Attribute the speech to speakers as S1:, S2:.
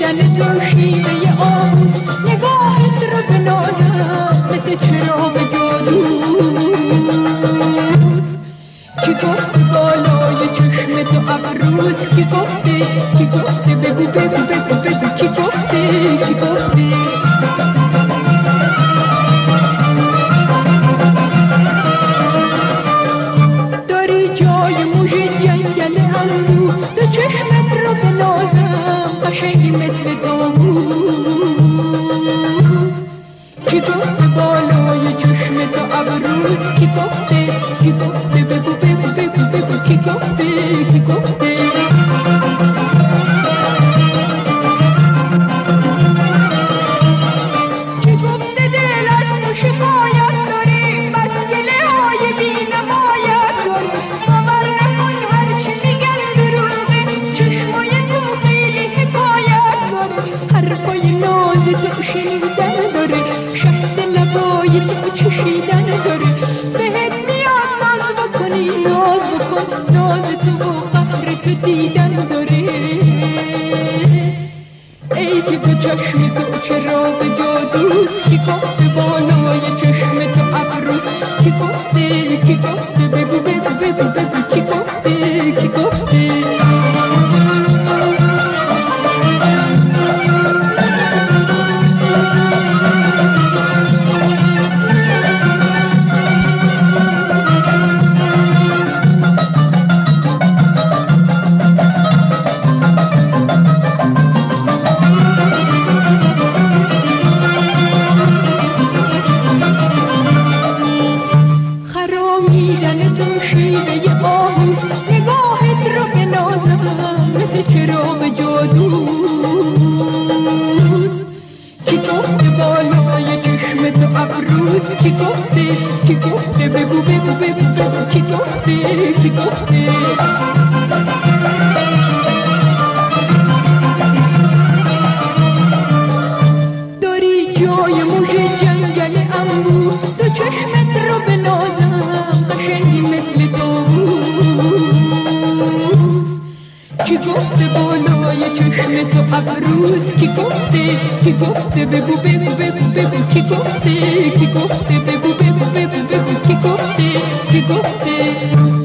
S1: خرامیدن تو شیوه آهوز، نگاهت رو به نازم مثل چراغ جادوست. کی گفته بالای چشم تو ابروز؟ کی گفته؟ کی گفته؟ بگو بگو بگو بگو کی گفته؟ کی گفته؟ داری جای موش جنگل اندو، تو چشمت رو به نازم قشنگی مثل داووز. کی گفته بالای چشم تو ابروز؟ کی گفته؟ کی گفته؟ بگو بگو بگو بگو کی گفته؟ کی گفته؟ کی گفته دل از تو شکایت داره، بس گله های بی‌نهایت داره. باور نکن هرچی میگن دروغه، چشمای تو خیلی حکایت داره. حرفای ناز تو شنیدن داره، شهد لبای تو چشیدن داره. بهت میاد ناز بکنی، ناز بکن، ناز تو و قهر تو دیدن داره. ای که به چشم تو چراغ جادوست، کی گفته بالای چشم تو ابروز؟ کی گفته؟ کی گفته؟ بگو بگو بگو بگو کی گفته؟ کی گفته؟ خرامیدن تو شیوه آهوز، نگاهت رو به نازم مثل چراغ جادوست. کی گفته بالای چشم تو ابروز؟ کی گفته؟ کی گفته؟ بگو بگو بگو بگو کی گفته؟ کی گفته؟ داری جای موش جنگل انبوه، تو چشمت رو به نازم قشنگی مثل داووز. کی گفته بالای چشم تو ابروز؟ کی گفته؟ کی گفته؟ بگو بگو بگو بگو کی گفته؟ کی گفته؟ بگو بگو بگو بگو کی گفته؟ کی گفته؟